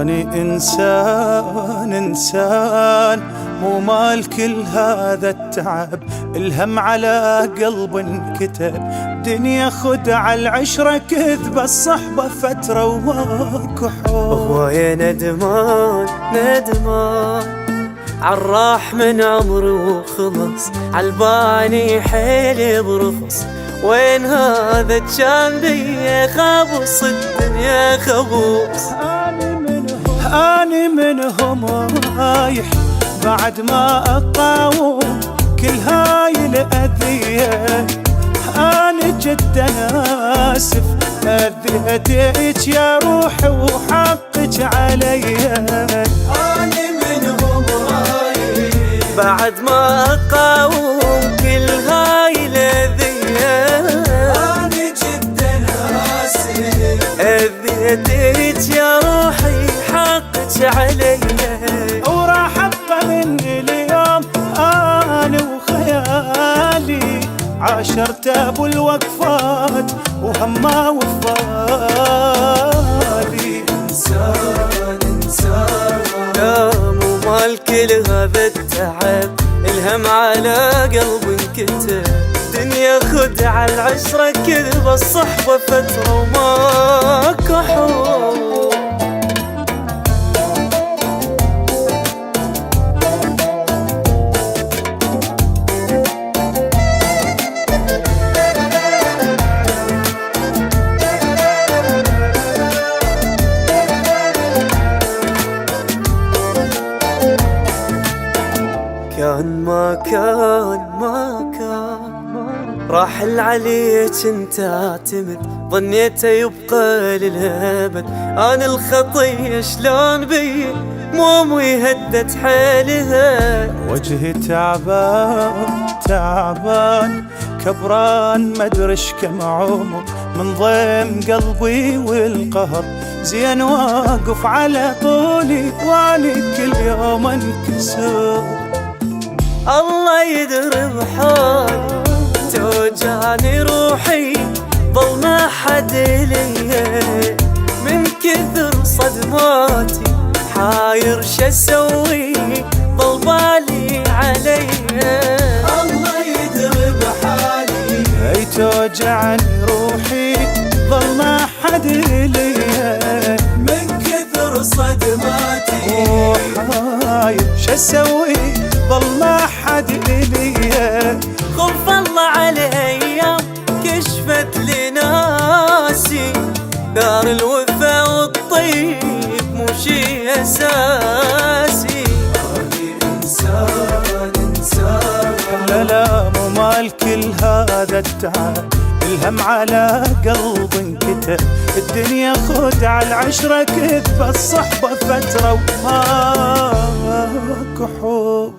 أني إنسان مو مال كل هذا التعب، الهم على قلب انكتب، دنيا خدعة العشرة كذب، الصحبة فترة وماكو حب. هواية ندمان عالراح من عمري وخلص، عالباني حيلي برخص، وين هذا كان بيا خابص الدنيا خبوص. أني منهم رايح بعد ما أقاوم كل هاي الأذية، أنا جدا آسف أذيتك يا روحي وحقك علي. أني منهم رايح بعد ما أقاوم كل هاي الأذية، أنا جدا آسف أذيتك يا روحي حقك علي. وراح ابقى من اليوم انا وخيالي عاشرت ابو الوقفات وهما وفالي. انسان لا مو مال كل هذا التعب، الهم على قلب انكتب، دنيا خدعة العشرة كذب، الصحبة فترة وماكو حب. كان ما كان راح عليك انت اعتمد، ظنيته يبقى للابد، انا الخطيه شلون بي مو يهدت حيلها. وجهي تعبان كبران مدرش كم عمر، من ضيم قلبي والقهر، زين واقف على طولي واني كل يوم انكسر. الله يدري بحالي توجعني روحي، ظل ما حد ليا من كثر صدماتي، حاير شسوي ظل بالي علي. الله يدري بحالي اي توجعني روحي ظل ما حد ليا من كثر صدماتي، وحاير شسوي ظل ما حد ليا. خوف الله على ايام كشفت لناسي، دار الوفا والطيب مو شي اساسي. اني انسان لا مو مال كل هذا التعب، الهم على قلب انكتب، الدنيا خدعة العشرة كذب، الصحبة فترة وماكو حب.